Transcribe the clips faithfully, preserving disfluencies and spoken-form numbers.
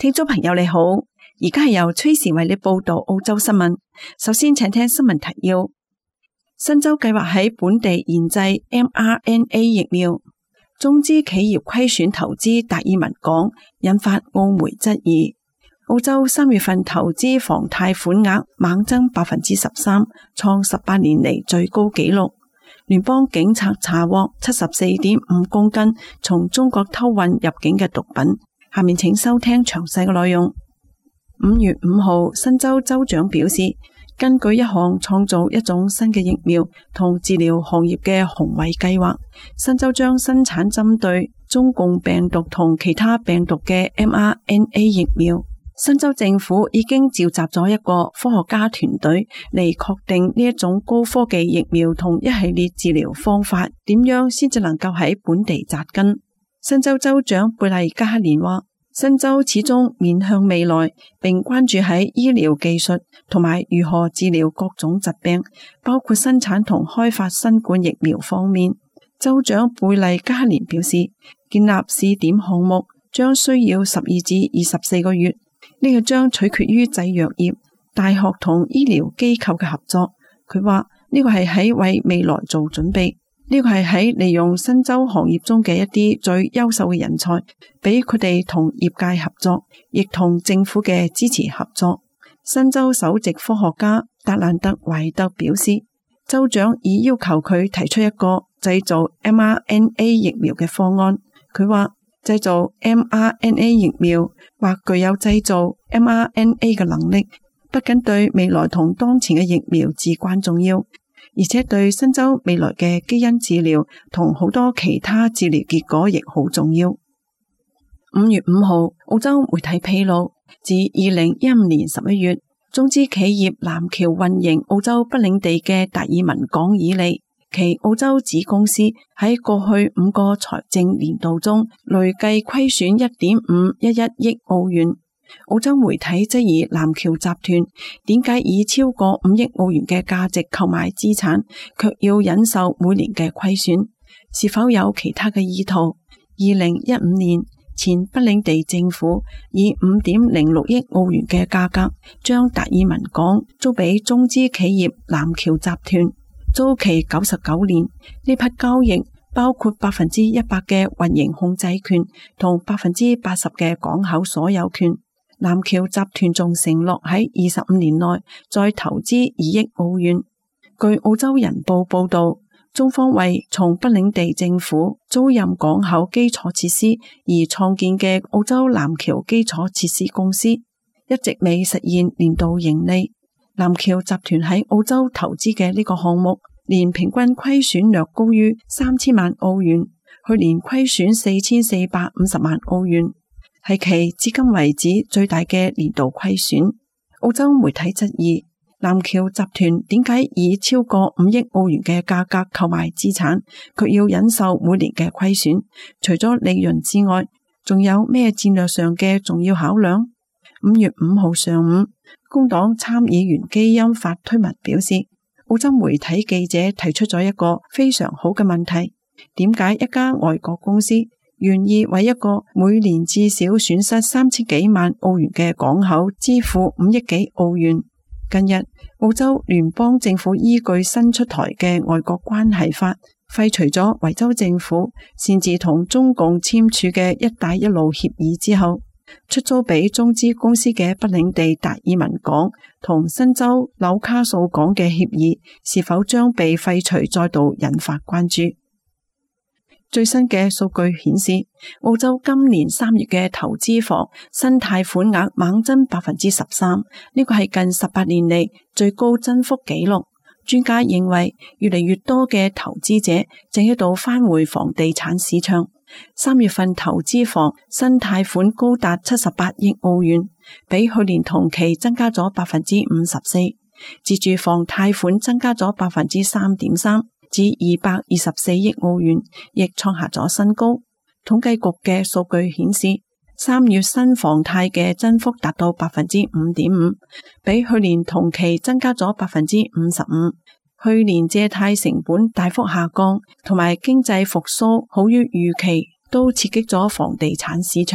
聽眾朋友你好，而家係由崔時為你報道澳洲新聞。首先請聽新聞提要。新州計劃喺本地研製 M R N A 疫苗，中資企業虧損投資達爾文港，引發澳媒質疑。澳洲三月份投資房貸款額猛增百分之十三，創十八年嚟最高紀錄。聯邦警察查獲七十四點五公斤從中國偷運入境嘅毒品。下面請收聽詳細嘅內容。五月五號，新州州長表示，根據一項創造一種新嘅疫苗同治療行業嘅宏偉計劃，新州將生產針對中共病毒同其他病毒嘅 M R N A 疫苗。新州政府已經召集咗一個科學家團隊嚟確定呢一種高科技疫苗同一系列治療方法點樣先至能夠喺本地扎根。新州州長貝麗加克連話，新州始終面向未來，並關注喺醫療技術同埋如何治療各種疾病，包括生產同開發新冠疫苗方面。州長貝麗加克連表示，建立試點項目將需要十二至二十四個月，呢個將取決於製藥業、大學同醫療機構嘅合作。佢話呢個係喺為未來做準備。呢個係喺利用新州行業中嘅一啲最優秀嘅人才，俾佢哋同業界合作，亦同政府嘅支持合作。新州首席科學家達蘭特懷特表示，州長已要求佢提出一個製造 M R N A 疫苗嘅方案。佢話製造 M R N A 疫苗或具有製造 M R N A 嘅能力，不僅對未來同當前嘅疫苗至關重要，而且對新州未來嘅基因治療同好多其他治療結果亦好重要。五月五號，澳洲媒體披露，自二零一五年十一月，中資企業南僑運營澳洲北領地嘅達爾文港以嚟，其澳洲子公司喺過去五個財政年度中累計虧損一點五一一億澳元。澳洲媒體質疑南僑集團點解以超過五億澳元嘅價值購買資產，卻要忍受每年嘅虧損，是否有其他嘅意圖？二零一五年前北領地政府以五點零六億澳元嘅價格將達爾文港租俾中資企業南僑集團，租期九十九年。呢筆交易包括百分之一百嘅運營控制權同百分之八十嘅港口所有權。南僑集團仲承諾喺二十五年內再投資二億澳元。據澳洲人報報道，中方為從北領地政府租賃港口基礎設施而創建嘅澳洲南僑基礎設施公司，一直未實現年度盈利。南僑集團喺澳洲投資嘅呢個項目，年平均虧損略高於三千萬澳元，去年虧損四千四百五十萬澳元，係其至今為止最大嘅年度虧損。澳洲媒體質疑南僑集團點解以超過五億澳元嘅價格購買資產，卻要忍受每年嘅虧損？除咗利潤之外，仲有咩戰略上嘅重要考量？五月五號上午，工黨參議員基恩發推文表示，澳洲媒體記者提出咗一個非常好嘅問題：點解一家外國公司願意為一個每年至少損失三千幾萬澳元嘅港口支付五億幾澳元？近日，澳洲聯邦政府依據新出台嘅外國關係法，廢除咗維州政府擅自同中共簽署嘅一帶一路協議之後，出租俾中資公司嘅北領地達爾文港同新州紐卡素港嘅協議是否將被廢除，再度引發關注。最新嘅數據顯示，澳洲今年三月嘅投資房新貸款額猛增百分之十三，呢個係近十八年嚟最高增幅紀錄。專家認為，越嚟越多嘅投資者正喺度返回房地產市場。三月份投資房新貸款高達七十八億澳元，比去年同期增加咗百分之五十四。自住房貸款增加咗百分之三點三。至二百二十四億澳元，亦創下咗新高。統計局嘅數據顯示，三月新房貸嘅增幅達到百分之五點五，比去年同期增加咗百分之五十五。去年借貸成本大幅下降，同埋經濟復甦好於預期，都刺激咗房地產市場，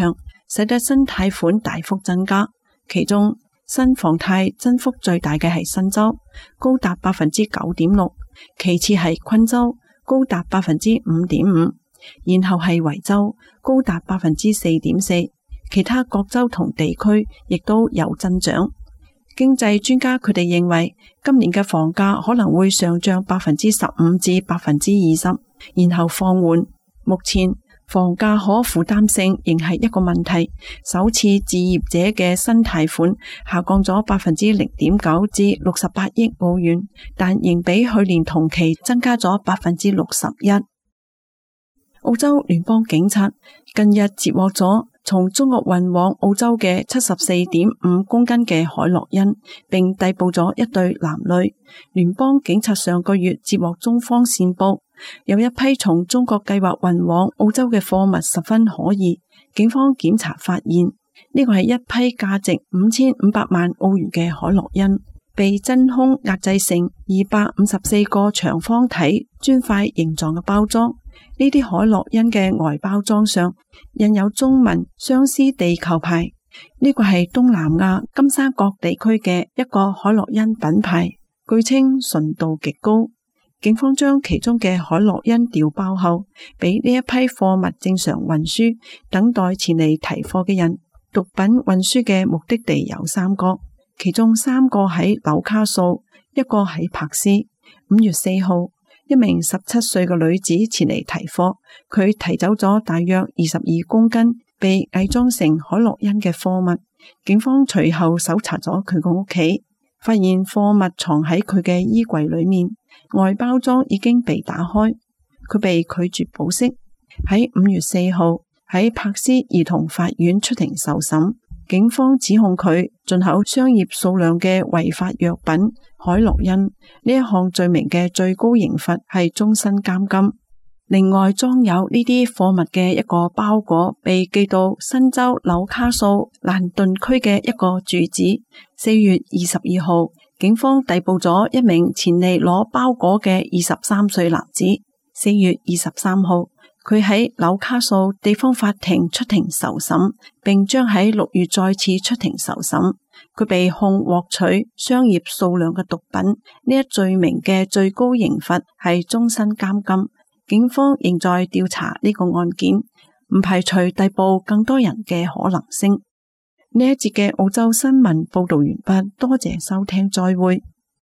使得新貸款大幅增加。其中新房貸增幅最大嘅係新州，高達百分之九點六，其次係昆州，高達百分之五點五，然後係維州，高達百分之四點四。其他各州同地區亦都有增長。經濟專家佢哋認為，今年嘅房價可能會上漲百分之十五至百分之二十，然後放緩。目前房價可負擔性仍係一個問題。首次置業者嘅新貸款下降咗百分之零點九至六十八億澳元，但仍比去年同期增加咗百分之六十一。澳洲聯邦警察近日截獲咗從中國運往澳洲嘅七十四點五公斤嘅海洛因，並逮捕咗一對男女。聯邦警察上個月接獲中方線報，有一批從中國計劃運往澳洲嘅貨物十分可疑。警方檢查發現，呢個係一批價值五千五百萬澳元嘅海洛因，被真空壓製成二百五十四個長方體磚塊形狀嘅包裝。呢啲海洛因嘅外包裝上印有中文相思地球牌，呢個係東南亞金沙角地區嘅一個海洛因品牌，據稱純度極高。警方將其中嘅海洛因調包後，俾呢一批貨物正常運輸，等待前嚟提貨嘅人。毒品運輸嘅目的地有三個，其中三個喺紐卡素，一個喺柏斯。五月四號，一名十七歲嘅女子前嚟提貨，佢提走咗大約二十二公斤被偽裝成海洛因嘅貨物。警方隨後搜查咗佢個屋企，發現貨物藏喺佢嘅衣櫃裏面，外包裝已經被打開，佢被拒絕保釋。喺五月四號喺柏斯兒童法院出庭受審，警方指控佢進口商業數量嘅違法藥品海洛因，呢一項罪名嘅最高刑罰係終身監禁。另外，裝有呢啲貨物嘅一個包裹被寄到新州紐卡素蘭頓區嘅一個住址。四月二十二號，警方逮捕咗一名前嚟攞包裹嘅二十三歲男子。四月二十三號，佢喺紐卡素地方法庭出庭受審，並將喺六月再次出庭受審。佢被控獲取商業數量嘅毒品，呢一罪名嘅最高刑罰係終身監禁。警方仍在調查呢個案件，唔排除逮捕更多人嘅可能性。呢一節嘅澳洲新聞報道完畢，多謝收聽，再會。